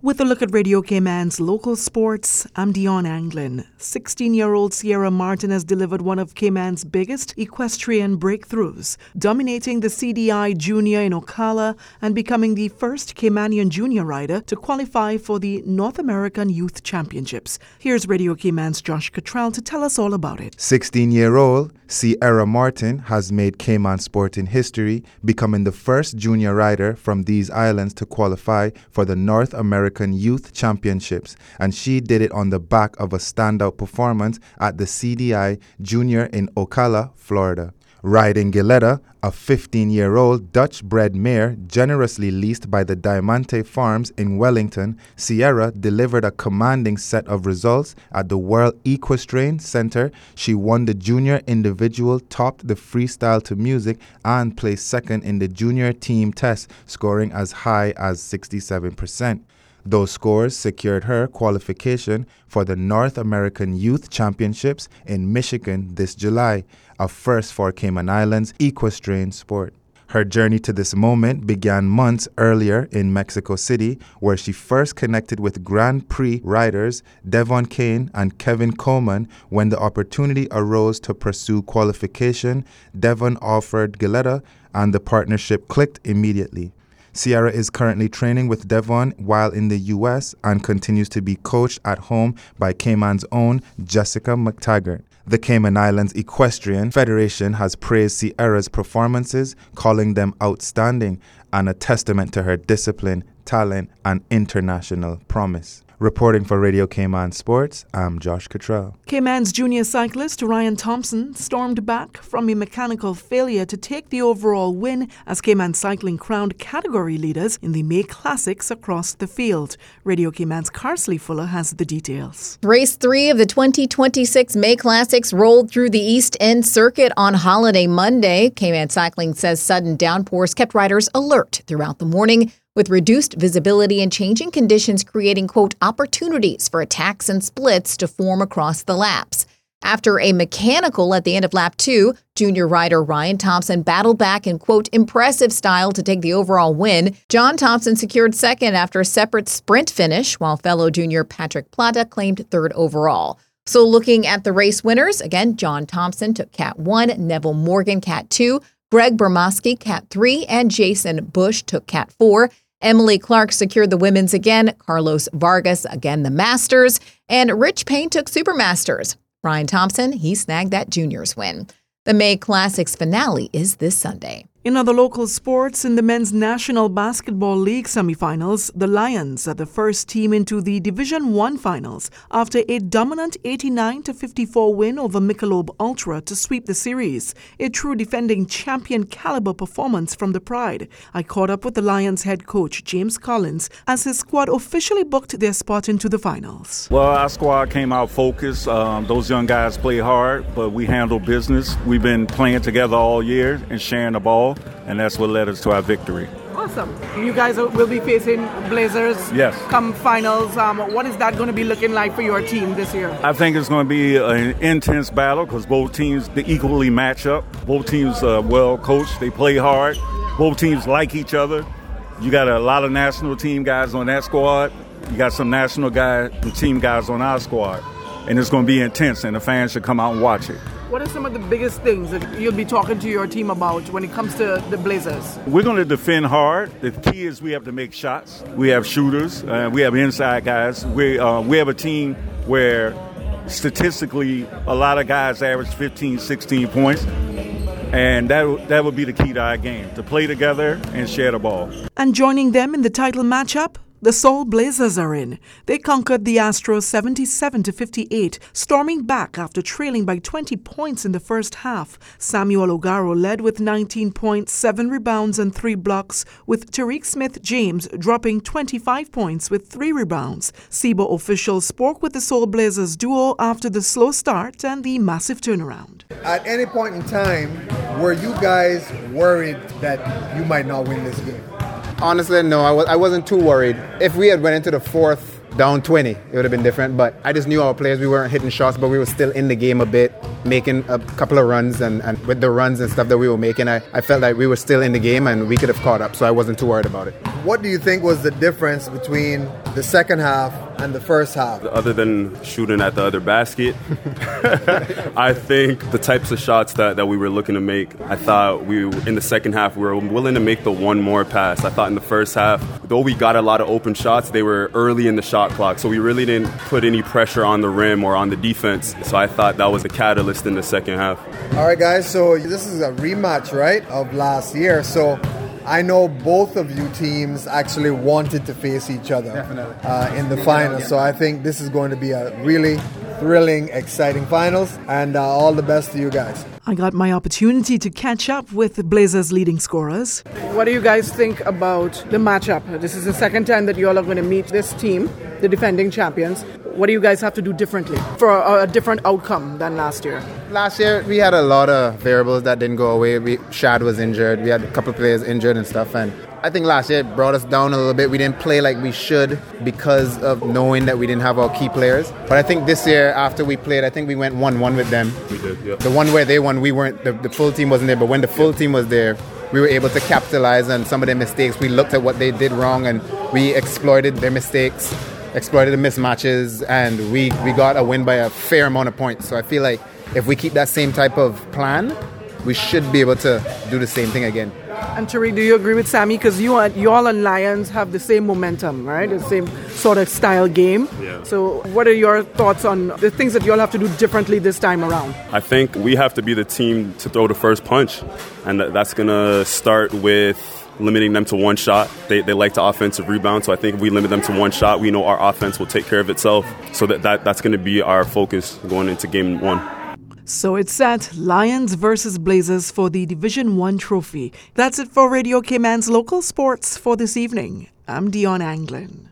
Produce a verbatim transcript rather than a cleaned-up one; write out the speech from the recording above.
With a look at Radio Cayman's local sports, I'm Dion Anglin. sixteen-year-old Sierra Martin has delivered one of Cayman's biggest equestrian breakthroughs, dominating the C D I Junior in Ocala and becoming the first Caymanian junior rider to qualify for the North American Youth Championships. Here's Radio Cayman's Josh Cottrell to tell us all about it. sixteen-year-old Sierra Martin has made Cayman sporting history, becoming the first junior rider from these islands to qualify for the North American Youth Championships, and she did it on the back of a standout performance at the C D I Junior in Ocala, Florida. Riding Gilletta, a fifteen-year-old Dutch-bred mare generously leased by the Diamante Farms in Wellington, Sierra delivered a commanding set of results at the World Equestrian Center. She won the junior individual, topped the freestyle to music, and placed second in the junior team test, scoring as high as sixty-seven percent. Those scores secured her qualification for the North American Youth Championships in Michigan this July, a first for Cayman Islands equestrian sport. Her journey to this moment began months earlier in Mexico City, where she first connected with Grand Prix riders Devon Kane and Kevin Coleman. When the opportunity arose to pursue qualification, Devon offered Gilletta, and the partnership clicked immediately. Sierra is currently training with Devon while in the U S and continues to be coached at home by Cayman's own Jessica McTaggart. The Cayman Islands Equestrian Federation has praised Sierra's performances, calling them outstanding and a testament to her discipline, talent, and international promise. Reporting for Radio Cayman Sports, I'm Josh Cottrell. Cayman's junior cyclist Ryan Thompson stormed back from a mechanical failure to take the overall win as Cayman Cycling crowned category leaders in the May Classics across the field. Radio Cayman's Carsley Fuller has the details. Race three of the twenty twenty-six May Classics rolled through the East End circuit on holiday Monday. Cayman Cycling says sudden downpours kept riders alert throughout the morning, with reduced visibility and changing conditions creating, quote, opportunities for attacks and splits to form across the laps. After a mechanical at the end of lap two, junior rider Ryan Thompson battled back in, quote, impressive style to take the overall win. John Thompson secured second after a separate sprint finish, while fellow junior Patrick Plata claimed third overall. So looking at the race winners, again, John Thompson took Cat one, Neville Morgan Cat two, Greg Bermoski Cat three, and Jason Bush took Cat four. Emily Clark secured the women's again, Carlos Vargas again the Masters, and Rich Payne took Supermasters. Ryan Thompson, he snagged that juniors win. The May Classics finale is this Sunday. In other local sports, in the Men's National Basketball League semifinals, the Lions are the first team into the Division One finals after a dominant eighty-nine to fifty-four win over Michelob Ultra to sweep the series. A true defending champion caliber performance from the Pride. I caught up with the Lions head coach James Collins as his squad officially booked their spot into the finals. Well, our squad came out focused. Um, those young guys play hard, but we handle business. We've been playing together all year and sharing the ball, and that's what led us to our victory. Awesome. You guys will be facing Blazers yes. come finals. Um, what is that going to be looking like for your team this year? I think it's going to be an intense battle because both teams they equally match up. Both teams are well coached. They play hard. Both teams like each other. You got a lot of national team guys on that squad. You got some national guys, team guys on our squad. And it's going to be intense, and the fans should come out and watch it. What are some of the biggest things that you'll be talking to your team about when it comes to the Blazers? We're going to defend hard. The key is we have to make shots. We have shooters. Uh, we have inside guys. We uh, we have a team where statistically a lot of guys average fifteen, sixteen points. And that that would be the key to our game, to play together and share the ball. And joining them in the title matchup, the Seoul Blazers are in. They conquered the Astros seventy-seven to fifty-eight, storming back after trailing by twenty points in the first half. Samuel Ogaro led with nineteen points, seven rebounds and three blocks, with Tariq Smith-James dropping twenty-five points with three rebounds. S I B A officials spoke with the Seoul Blazers duo after the slow start and the massive turnaround. At any point in time, were you guys worried that you might not win this game? Honestly, no, I, was, I wasn't too worried. If we had went into the fourth down twenty, it would have been different. But I just knew our players, we weren't hitting shots, but we were still in the game a bit, making a couple of runs. And, and with the runs and stuff that we were making, I, I felt like we were still in the game and we could have caught up. So I wasn't too worried about it. What do you think was the difference between the second half and the first half? Other than shooting at the other basket, I think the types of shots that, that we were looking to make, I thought we, in the second half, we were willing to make the one more pass. I thought in the first half, though we got a lot of open shots, they were early in the shot clock. So we really didn't put any pressure on the rim or on the defense. So I thought that was the catalyst in the second half. All right, guys, so this is a rematch, right, of last year. So I know both of you teams actually wanted to face each other uh, in the finals. So I think this is going to be a really thrilling, exciting finals. And uh, all the best to you guys. I got my opportunity to catch up with the Blazers' leading scorers. What do you guys think about the matchup? This is the second time that you all are going to meet this team, the defending champions. What do you guys have to do differently for a, a different outcome than last year? Last year, we had a lot of variables that didn't go away. We, Shad was injured. We had a couple of players injured and stuff. And I think last year it brought us down a little bit. We didn't play like we should because of knowing that we didn't have our key players. But I think this year, after we played, I think we went one one with them. We did, yeah. The one where they won, we weren't, the, the full team wasn't there. But when the full team was there, we were able to capitalize on some of their mistakes. We looked at what they did wrong and we exploited their mistakes, exploited the mismatches, and we, we got a win by a fair amount of points. So I feel like if we keep that same type of plan, we should be able to do the same thing again. And Tariq, do you agree with Sammy? Because you, you all and Lions have the same momentum, right? The same sort of style game. Yeah. So what are your thoughts on the things that you all have to do differently this time around? I think we have to be the team to throw the first punch. And that's going to start with limiting them to one shot. They, they like to offensive rebound, so I think if we limit them to one shot, we know our offense will take care of itself. So that, that that's going to be our focus going into game one. So it's set, Lions versus Blazers for the Division One trophy. That's it for Radio Cayman's local sports for this evening. I'm Dion Anglin.